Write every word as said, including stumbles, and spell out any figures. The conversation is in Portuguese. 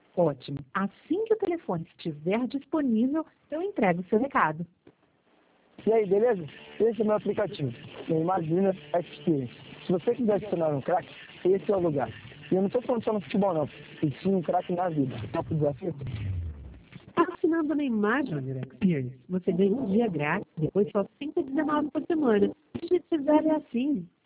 Ótimo. Assim que o telefone estiver disponível, eu entrego o seu recado. E aí, beleza? Esse é o meu aplicativo, Imagina Experience. Se você quiser adicionar um craque, esse é o lugar. E eu não estou falando só no futebol, não. E sim um craque na vida. Topa o desafio? Assinando na Imagine Experience, você ganha um dia grátis, depois só cento e dezenove por semana. O jeito é assim.